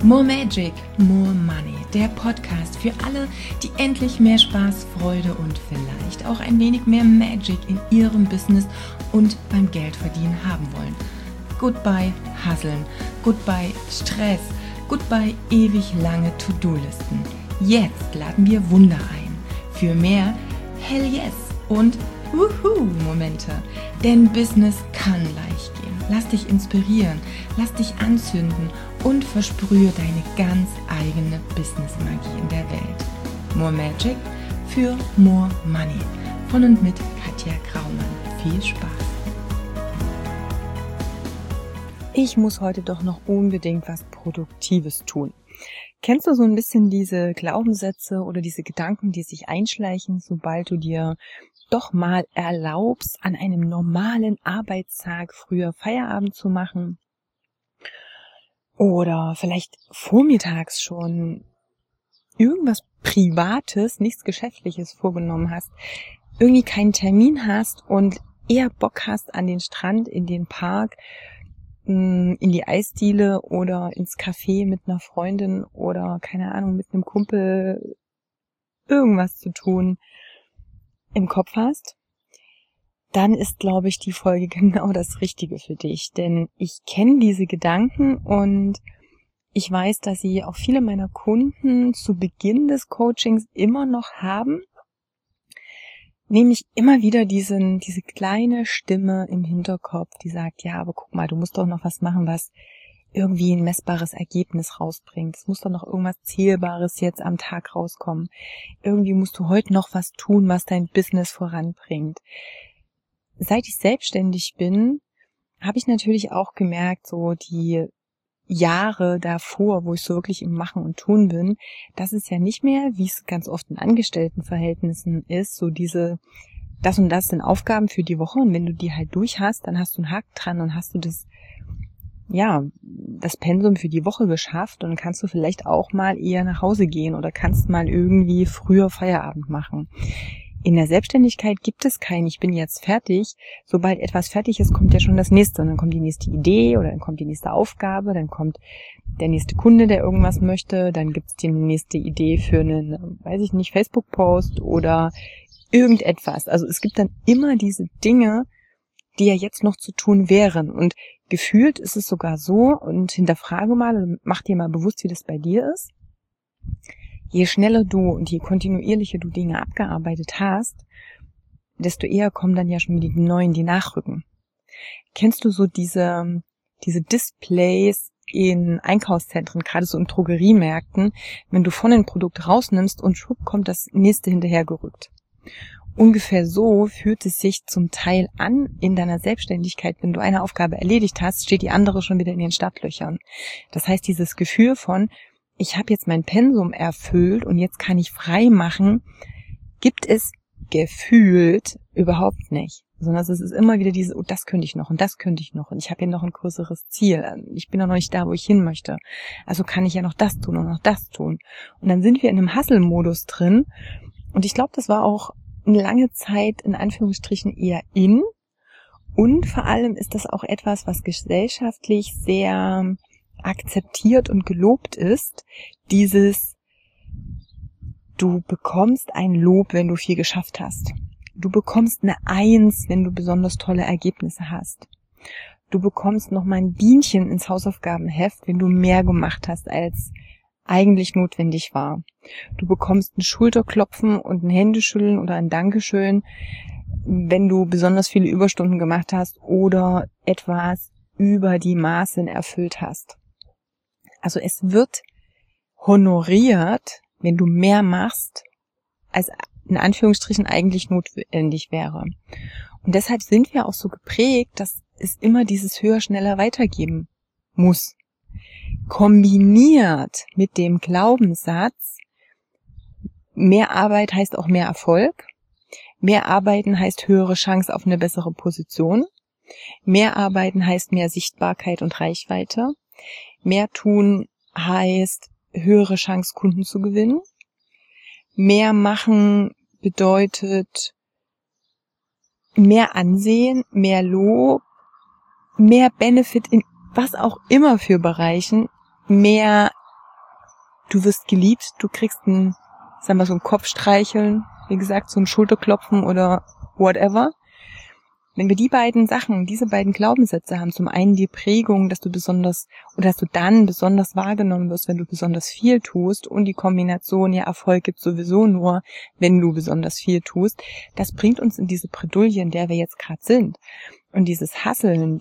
More Magic, More Money, der Podcast für alle, die endlich mehr Spaß, Freude und vielleicht auch ein wenig mehr Magic in ihrem Business und beim Geldverdienen haben wollen. Goodbye Hustlen, goodbye Stress, goodbye ewig lange To-Do-Listen. Jetzt laden wir Wunder ein für mehr Hell Yes und Wuhu-Momente. Denn Business kann leicht gehen. Lass dich inspirieren, lass dich anzünden und versprühe deine ganz eigene Business-Magie in der Welt. More Magic für More Money. Von und mit Katja Graumann. Viel Spaß! Ich muss heute doch noch unbedingt was Produktives tun. Kennst du so ein bisschen diese Glaubenssätze oder diese Gedanken, die sich einschleichen, sobald du dir doch mal erlaubst, an einem normalen Arbeitstag früher Feierabend zu machen? Oder vielleicht vormittags schon irgendwas Privates, nichts Geschäftliches vorgenommen hast, irgendwie keinen Termin hast und eher Bock hast an den Strand, in den Park, in die Eisdiele oder ins Café mit einer Freundin oder, keine Ahnung, mit einem Kumpel irgendwas zu tun im Kopf hast, dann ist, glaube ich, die Folge genau das Richtige für dich. Denn ich kenne diese Gedanken und ich weiß, dass sie auch viele meiner Kunden zu Beginn des Coachings immer noch haben. Nämlich immer wieder diese kleine Stimme im Hinterkopf, die sagt, ja, aber guck mal, du musst doch noch was machen, was irgendwie ein messbares Ergebnis rausbringt. Es muss doch noch irgendwas Zählbares jetzt am Tag rauskommen. Irgendwie musst du heute noch was tun, was dein Business voranbringt. Seit ich selbstständig bin, habe ich natürlich auch gemerkt, so die Jahre davor, wo ich so wirklich im Machen und Tun bin, dass es ja nicht mehr, wie es ganz oft in Angestelltenverhältnissen ist, so das und das sind Aufgaben für die Woche und wenn du die halt durch hast, dann hast du einen Haken dran und hast du das Pensum für die Woche geschafft und dann kannst du vielleicht auch mal eher nach Hause gehen oder kannst mal irgendwie früher Feierabend machen. In der Selbstständigkeit gibt es kein ich bin jetzt fertig. Sobald etwas fertig ist, kommt ja schon das nächste. Und dann kommt die nächste Idee oder dann kommt die nächste Aufgabe, dann kommt der nächste Kunde, der irgendwas möchte, dann gibt es die nächste Idee für einen, Facebook-Post oder irgendetwas. Also es gibt dann immer diese Dinge, die ja jetzt noch zu tun wären. Und gefühlt ist es sogar so, und hinterfrage mal und mach dir mal bewusst, wie das bei dir ist. Je schneller du und je kontinuierlicher du Dinge abgearbeitet hast, desto eher kommen dann ja schon wieder die neuen, die nachrücken. Kennst du so diese Displays in Einkaufszentren, gerade so in Drogeriemärkten, wenn du von ein Produkt rausnimmst und schwupp kommt das nächste hinterhergerückt? Ungefähr so fühlt es sich zum Teil an in deiner Selbstständigkeit. Wenn du eine Aufgabe erledigt hast, steht die andere schon wieder in den Startlöchern. Das heißt, dieses Gefühl von ich habe jetzt mein Pensum erfüllt und jetzt kann ich frei machen, gibt es gefühlt überhaupt nicht. Sondern es ist immer wieder das könnte ich noch und das könnte ich noch und ich habe ja noch ein größeres Ziel. Ich bin ja noch nicht da, wo ich hin möchte. Also kann ich ja noch das tun und noch das tun. Und dann sind wir in einem Hustle-Modus drin und ich glaube, das war auch eine lange Zeit in Anführungsstrichen eher in und vor allem ist das auch etwas, was gesellschaftlich sehr akzeptiert und gelobt ist, du bekommst ein Lob, wenn du viel geschafft hast. Du bekommst eine 1, wenn du besonders tolle Ergebnisse hast. Du bekommst nochmal ein Bienchen ins Hausaufgabenheft, wenn du mehr gemacht hast, als eigentlich notwendig war. Du bekommst ein Schulterklopfen und ein Händeschütteln oder ein Dankeschön, wenn du besonders viele Überstunden gemacht hast oder etwas über die Maßen erfüllt hast. Also es wird honoriert, wenn du mehr machst, als in Anführungsstrichen eigentlich notwendig wäre. Und deshalb sind wir auch so geprägt, dass es immer dieses höher, schneller weitergeben muss. Kombiniert mit dem Glaubenssatz, mehr Arbeit heißt auch mehr Erfolg, mehr Arbeiten heißt höhere Chance auf eine bessere Position, mehr Arbeiten heißt mehr Sichtbarkeit und Reichweite, mehr tun heißt höhere Chance, Kunden zu gewinnen. Mehr machen bedeutet mehr Ansehen, mehr Lob, mehr Benefit in was auch immer für Bereichen, mehr du wirst geliebt, du kriegst so ein Kopfstreicheln, wie gesagt, so ein Schulterklopfen oder whatever. Wenn wir diese beiden Glaubenssätze haben, zum einen die Prägung, dass du dann besonders wahrgenommen wirst, wenn du besonders viel tust, und die Kombination, ja, Erfolg gibt sowieso nur, wenn du besonders viel tust, das bringt uns in diese Bredouille, in der wir jetzt gerade sind. Und dieses Hasseln,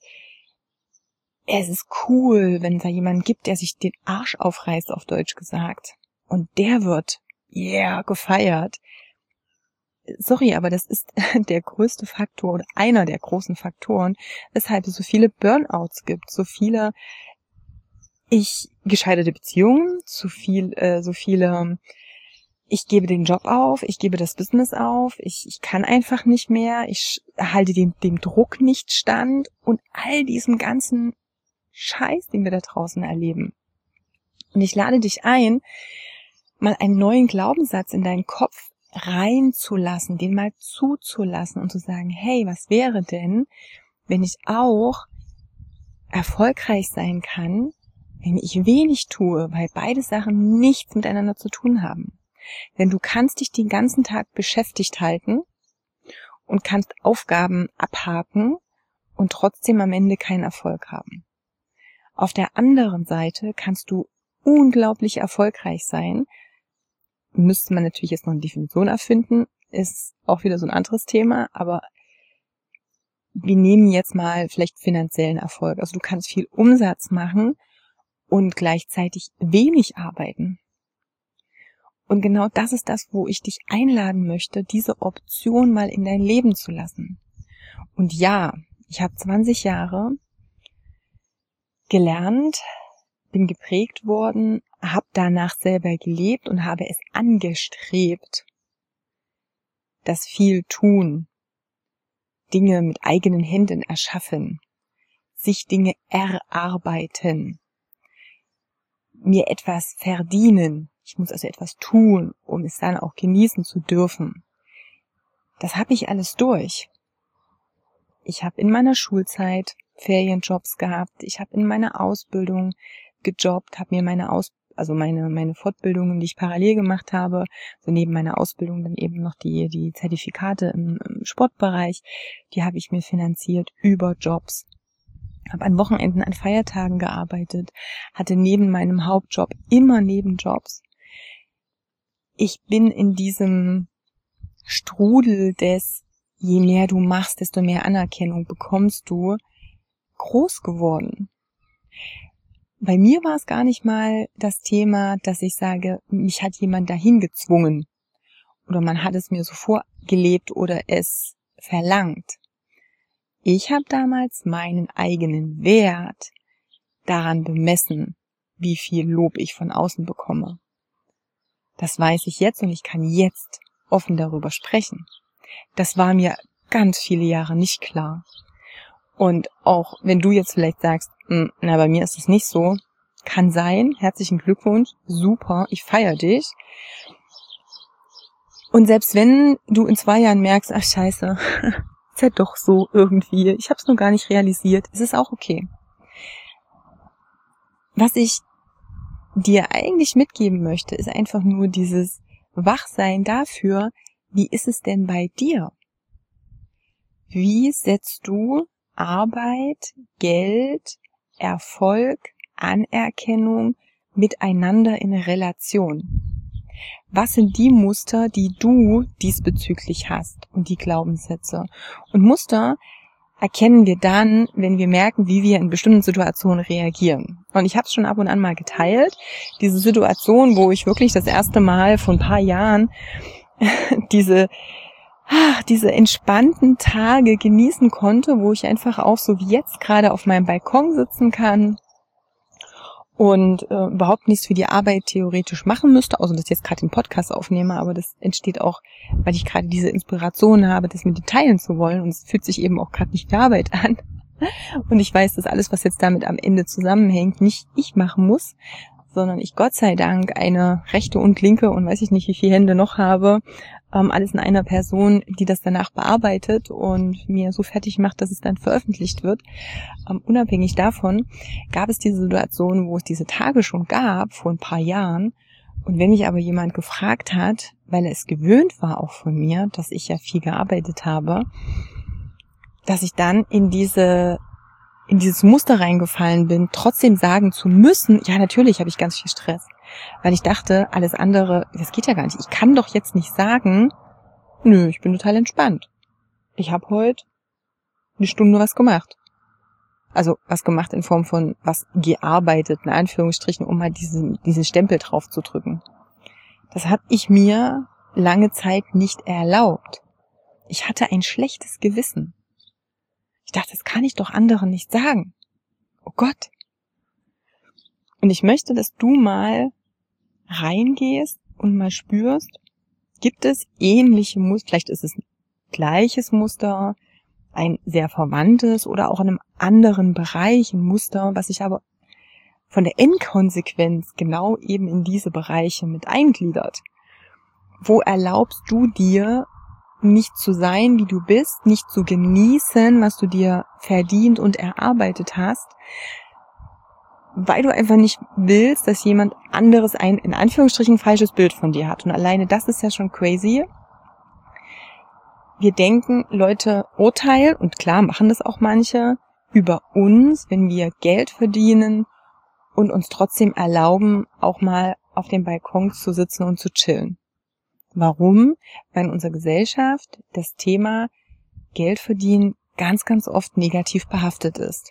es ist cool, wenn es da jemanden gibt, der sich den Arsch aufreißt, auf Deutsch gesagt, und der wird, gefeiert. Sorry, aber das ist der größte Faktor oder einer der großen Faktoren, weshalb es so viele Burnouts gibt, so viele gescheiterte Beziehungen, so viele, ich gebe den Job auf, ich gebe das Business auf, ich kann einfach nicht mehr, ich halte dem Druck nicht stand und all diesem ganzen Scheiß, den wir da draußen erleben. Und ich lade dich ein, mal einen neuen Glaubenssatz in deinen Kopf reinzulassen, den mal zuzulassen und zu sagen, hey, was wäre denn, wenn ich auch erfolgreich sein kann, wenn ich wenig tue, weil beide Sachen nichts miteinander zu tun haben. Denn du kannst dich den ganzen Tag beschäftigt halten und kannst Aufgaben abhaken und trotzdem am Ende keinen Erfolg haben. Auf der anderen Seite kannst du unglaublich erfolgreich sein. Müsste man natürlich jetzt noch eine Definition erfinden, ist auch wieder so ein anderes Thema, aber wir nehmen jetzt mal vielleicht finanziellen Erfolg. Also du kannst viel Umsatz machen und gleichzeitig wenig arbeiten. Und genau das ist das, wo ich dich einladen möchte, diese Option mal in dein Leben zu lassen. Und ja, ich habe 20 Jahre gelernt, bin geprägt worden, habe danach selber gelebt und habe es angestrebt, das viel tun, Dinge mit eigenen Händen erschaffen, sich Dinge erarbeiten, mir etwas verdienen. Ich muss also etwas tun, um es dann auch genießen zu dürfen. Das habe ich alles durch. Ich habe in meiner Schulzeit Ferienjobs gehabt, ich habe in meiner Ausbildung gejobbt, habe mir meine Fortbildungen, die ich parallel gemacht habe, so neben meiner Ausbildung dann eben noch die Zertifikate im Sportbereich, die habe ich mir finanziert über Jobs. Habe an Wochenenden, an Feiertagen gearbeitet, hatte neben meinem Hauptjob immer Nebenjobs. Ich bin in diesem Strudel des, je mehr du machst, desto mehr Anerkennung bekommst du, groß geworden. Bei mir war es gar nicht mal das Thema, dass ich sage, mich hat jemand dahin gezwungen oder man hat es mir so vorgelebt oder es verlangt. Ich habe damals meinen eigenen Wert daran bemessen, wie viel Lob ich von außen bekomme. Das weiß ich jetzt und ich kann jetzt offen darüber sprechen. Das war mir ganz viele Jahre nicht klar. Und auch wenn du jetzt vielleicht sagst, bei mir ist es nicht so, kann sein, herzlichen Glückwunsch, super, ich feiere dich. Und selbst wenn du in 2 Jahren merkst, ach scheiße, ist ja doch so irgendwie, ich habe es nur gar nicht realisiert, es ist auch okay. Was ich dir eigentlich mitgeben möchte, ist einfach nur dieses Wachsein dafür, wie ist es denn bei dir? Wie setzt du Arbeit, Geld, Erfolg, Anerkennung miteinander in Relation? Was sind die Muster, die du diesbezüglich hast und die Glaubenssätze? Und Muster erkennen wir dann, wenn wir merken, wie wir in bestimmten Situationen reagieren. Und ich habe es schon ab und an mal geteilt, diese Situation, wo ich wirklich das erste Mal vor ein paar Jahren diese entspannten Tage genießen konnte, wo ich einfach auch so wie jetzt gerade auf meinem Balkon sitzen kann und überhaupt nichts für die Arbeit theoretisch machen müsste, außer dass ich jetzt gerade den Podcast aufnehme, aber das entsteht auch, weil ich gerade diese Inspiration habe, das mit dir teilen zu wollen und es fühlt sich eben auch gerade nicht wie Arbeit an. Und ich weiß, dass alles, was jetzt damit am Ende zusammenhängt, nicht ich machen muss, sondern ich Gott sei Dank eine rechte und linke und weiß ich nicht, wie viele Hände noch habe, alles in einer Person, die das danach bearbeitet und mir so fertig macht, dass es dann veröffentlicht wird. Unabhängig davon gab es diese Situation, wo es diese Tage schon gab, vor ein paar Jahren. Und wenn mich aber jemand gefragt hat, weil er es gewöhnt war auch von mir, dass ich ja viel gearbeitet habe, dass ich dann in dieses Muster reingefallen bin, trotzdem sagen zu müssen, ja, natürlich habe ich ganz viel Stress. Weil ich dachte, alles andere, das geht ja gar nicht. Ich kann doch jetzt nicht sagen, nö, ich bin total entspannt. Ich habe heute eine Stunde was gemacht. Also was gemacht in Form von was gearbeitet, in Anführungsstrichen, um halt diesen Stempel drauf zu drücken. Das habe ich mir lange Zeit nicht erlaubt. Ich hatte ein schlechtes Gewissen. Ich dachte, das kann ich doch anderen nicht sagen. Oh Gott. Und ich möchte, dass du mal reingehst und mal spürst, gibt es ähnliche Muster, vielleicht ist es ein gleiches Muster, ein sehr verwandtes oder auch in einem anderen Bereich ein Muster, was sich aber von der Endkonsequenz genau eben in diese Bereiche mit eingliedert. Wo erlaubst du dir, nicht zu sein, wie du bist, nicht zu genießen, was du dir verdient und erarbeitet hast, weil du einfach nicht willst, dass jemand anderes ein, in Anführungsstrichen, falsches Bild von dir hat. Und alleine das ist ja schon crazy. Wir denken, Leute urteilen, und klar machen das auch manche, über uns, wenn wir Geld verdienen und uns trotzdem erlauben, auch mal auf dem Balkon zu sitzen und zu chillen. Warum? Weil in unserer Gesellschaft das Thema Geld verdienen ganz, ganz oft negativ behaftet ist.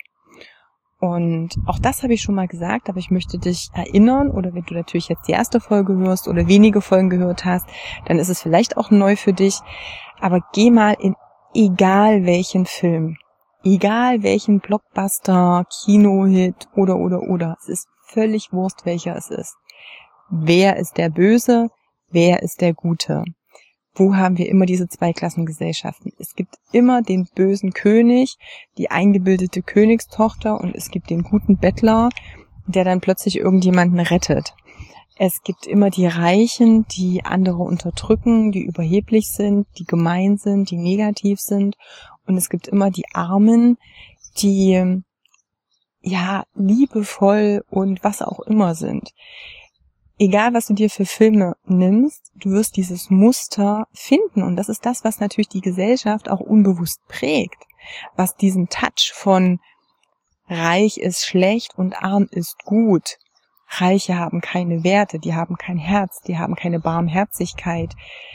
Und auch das habe ich schon mal gesagt, aber ich möchte dich erinnern, oder wenn du natürlich jetzt die erste Folge hörst oder wenige Folgen gehört hast, dann ist es vielleicht auch neu für dich, aber geh mal in egal welchen Film, egal welchen Blockbuster, Kinohit oder. Es ist völlig Wurst, welcher es ist. Wer ist der Böse? Wer ist der Gute? Wo haben wir immer diese Zweiklassengesellschaften? Es gibt immer den bösen König, die eingebildete Königstochter, und es gibt den guten Bettler, der dann plötzlich irgendjemanden rettet. Es gibt immer die Reichen, die andere unterdrücken, die überheblich sind, die gemein sind, die negativ sind. Und es gibt immer die Armen, die ja liebevoll und was auch immer sind. Egal, was du dir für Filme nimmst, du wirst dieses Muster finden. Und das ist das, was natürlich die Gesellschaft auch unbewusst prägt. Was diesen Touch von reich ist schlecht und arm ist gut. Reiche haben keine Werte, die haben kein Herz, die haben keine Barmherzigkeit,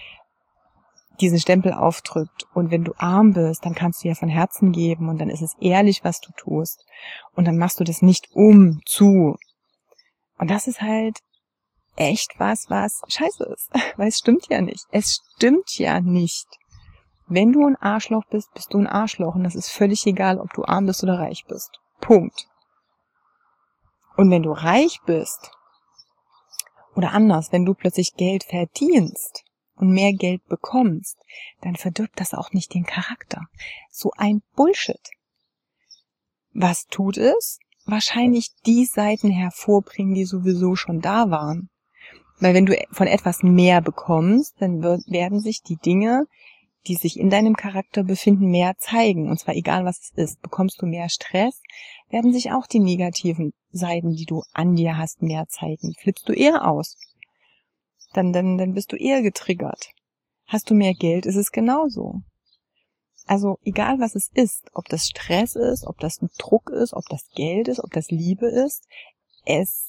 diesen Stempel aufdrückt. Und wenn du arm bist, dann kannst du ja von Herzen geben und dann ist es ehrlich, was du tust. Und dann machst du das nicht zu. Und das ist halt echt was scheiße ist, weil es stimmt ja nicht. Es stimmt ja nicht. Wenn du ein Arschloch bist, bist du ein Arschloch und das ist völlig egal, ob du arm bist oder reich bist. Punkt. Und wenn du reich bist, oder anders, wenn du plötzlich Geld verdienst und mehr Geld bekommst, dann verdirbt das auch nicht den Charakter. So ein Bullshit. Was tut es? Wahrscheinlich die Seiten hervorbringen, die sowieso schon da waren. Weil wenn du von etwas mehr bekommst, dann werden sich die Dinge, die sich in deinem Charakter befinden, mehr zeigen. Und zwar egal, was es ist. Bekommst du mehr Stress, werden sich auch die negativen Seiten, die du an dir hast, mehr zeigen. Flippst du eher aus, dann bist du eher getriggert. Hast du mehr Geld, ist es genauso. Also egal, was es ist, ob das Stress ist, ob das ein Druck ist, ob das Geld ist, ob das Liebe ist, es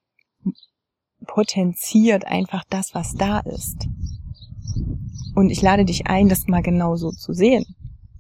potenziert einfach das, was da ist. Und ich lade dich ein, das mal genau so zu sehen.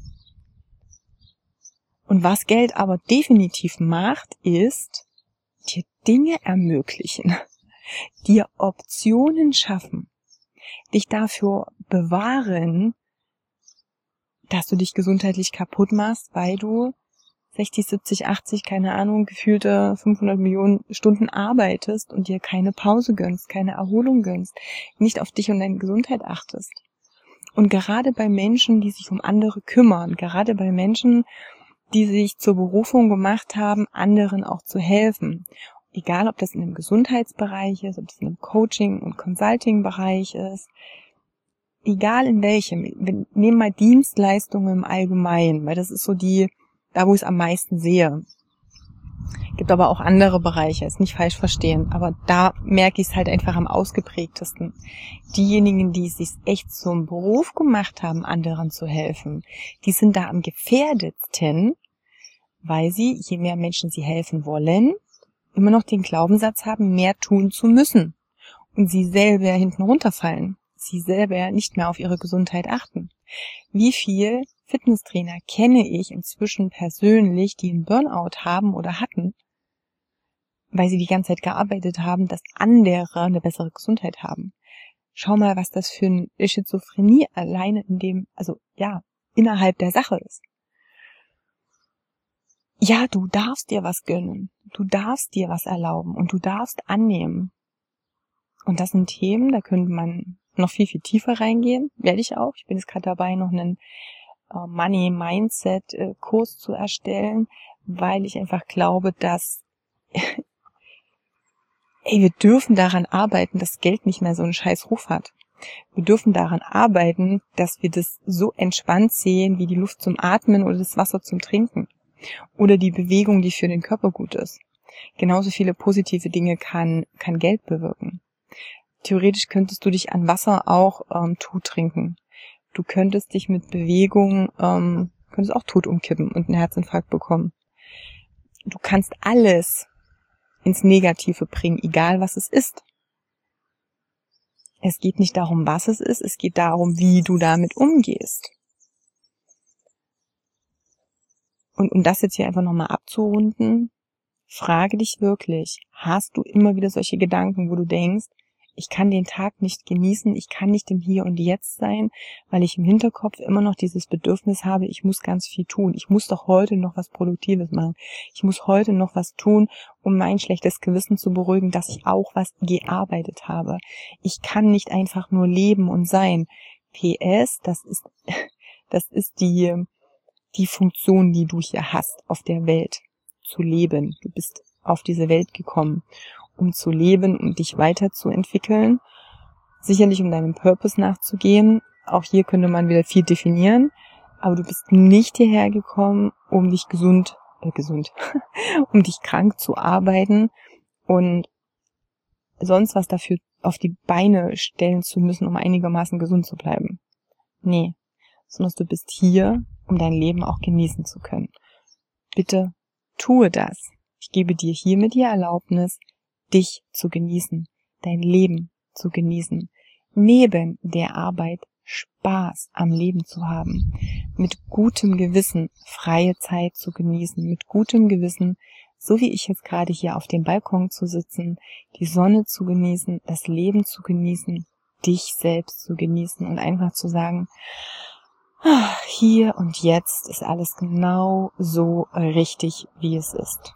Und was Geld aber definitiv macht, ist, dir Dinge ermöglichen, dir Optionen schaffen, dich dafür bewahren, dass du dich gesundheitlich kaputt machst, weil du 60, 70, 80, keine Ahnung, gefühlte 500 Millionen Stunden arbeitest und dir keine Pause gönnst, keine Erholung gönnst, nicht auf dich und deine Gesundheit achtest. Und gerade bei Menschen, die sich um andere kümmern, gerade bei Menschen, die sich zur Berufung gemacht haben, anderen auch zu helfen Egal, ob das in einem Gesundheitsbereich ist, ob das in einem Coaching- und Consulting-Bereich ist. Egal in welchem. Wir nehmen mal Dienstleistungen im Allgemeinen, weil das ist so da wo ich es am meisten sehe. Gibt aber auch andere Bereiche, ist nicht falsch verstehen, aber da merke ich es halt einfach am ausgeprägtesten. Diejenigen, die es sich echt zum Beruf gemacht haben, anderen zu helfen, die sind da am gefährdetsten, weil sie, je mehr Menschen sie helfen wollen, immer noch den Glaubenssatz haben, mehr tun zu müssen und sie selber hinten runterfallen, sie selber nicht mehr auf ihre Gesundheit achten. Wie viel Fitnesstrainer kenne ich inzwischen persönlich, die einen Burnout haben oder hatten, weil sie die ganze Zeit gearbeitet haben, dass andere eine bessere Gesundheit haben. Schau mal, was das für eine Schizophrenie alleine innerhalb der Sache ist. Ja, du darfst dir was gönnen, du darfst dir was erlauben und du darfst annehmen. Und das sind Themen, da könnte man noch viel, viel tiefer reingehen, werde ich auch. Ich bin jetzt gerade dabei, noch einen Money-Mindset-Kurs zu erstellen, weil ich einfach glaube, dass wir dürfen daran arbeiten, dass Geld nicht mehr so einen scheiß Ruf hat. Wir dürfen daran arbeiten, dass wir das so entspannt sehen, wie die Luft zum Atmen oder das Wasser zum Trinken. Oder die Bewegung, die für den Körper gut ist. Genauso viele positive Dinge kann Geld bewirken. Theoretisch könntest du dich an Wasser auch tot trinken. Du könntest dich mit Bewegung, könntest auch tot umkippen und einen Herzinfarkt bekommen. Du kannst alles ins Negative bringen, egal was es ist. Es geht nicht darum, was es ist, es geht darum, wie du damit umgehst. Und um das jetzt hier einfach nochmal abzurunden, frage dich wirklich, hast du immer wieder solche Gedanken, wo du denkst, ich kann den Tag nicht genießen, ich kann nicht im Hier und Jetzt sein, weil ich im Hinterkopf immer noch dieses Bedürfnis habe, ich muss ganz viel tun. Ich muss doch heute noch was Produktives machen. Ich muss heute noch was tun, um mein schlechtes Gewissen zu beruhigen, dass ich auch was gearbeitet habe. Ich kann nicht einfach nur leben und sein. PS, das ist die Funktion, die du hier hast auf der Welt, zu leben. Du bist auf diese Welt gekommen, um zu leben und dich weiterzuentwickeln, sicherlich um deinem Purpose nachzugehen. Auch hier könnte man wieder viel definieren, aber du bist nicht hierher gekommen, um dich um dich krank zu arbeiten und sonst was dafür auf die Beine stellen zu müssen, um einigermaßen gesund zu bleiben. Nee, sondern du bist hier, um dein Leben auch genießen zu können. Bitte tue das. Ich gebe dir hiermit die Erlaubnis, dich zu genießen, dein Leben zu genießen, neben der Arbeit Spaß am Leben zu haben, mit gutem Gewissen freie Zeit zu genießen, mit gutem Gewissen, so wie ich jetzt gerade hier auf dem Balkon zu sitzen, die Sonne zu genießen, das Leben zu genießen, dich selbst zu genießen und einfach zu sagen, hier und jetzt ist alles genau so richtig, wie es ist.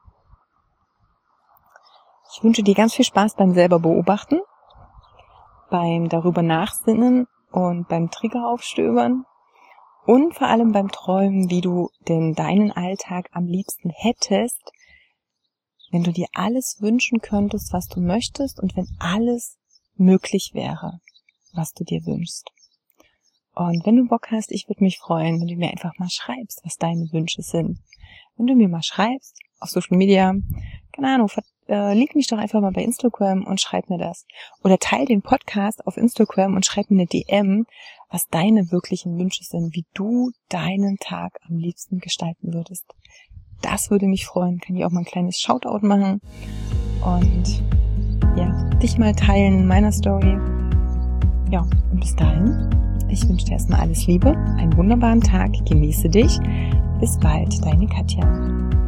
Ich wünsche dir ganz viel Spaß beim selber beobachten, beim darüber nachsinnen und beim Trigger aufstöbern und vor allem beim Träumen, wie du denn deinen Alltag am liebsten hättest, wenn du dir alles wünschen könntest, was du möchtest und wenn alles möglich wäre, was du dir wünschst. Und wenn du Bock hast, ich würde mich freuen, wenn du mir einfach mal schreibst, was deine Wünsche sind. Wenn du mir mal schreibst auf Social Media, keine Ahnung, link mich doch einfach mal bei Instagram und schreib mir das. Oder teil den Podcast auf Instagram und schreib mir eine DM, was deine wirklichen Wünsche sind, wie du deinen Tag am liebsten gestalten würdest. Das würde mich freuen. Kann ich auch mal ein kleines Shoutout machen und ja, dich mal teilen in meiner Story. Ja, und bis dahin, ich wünsche dir erstmal alles Liebe, einen wunderbaren Tag, genieße dich. Bis bald, deine Katja.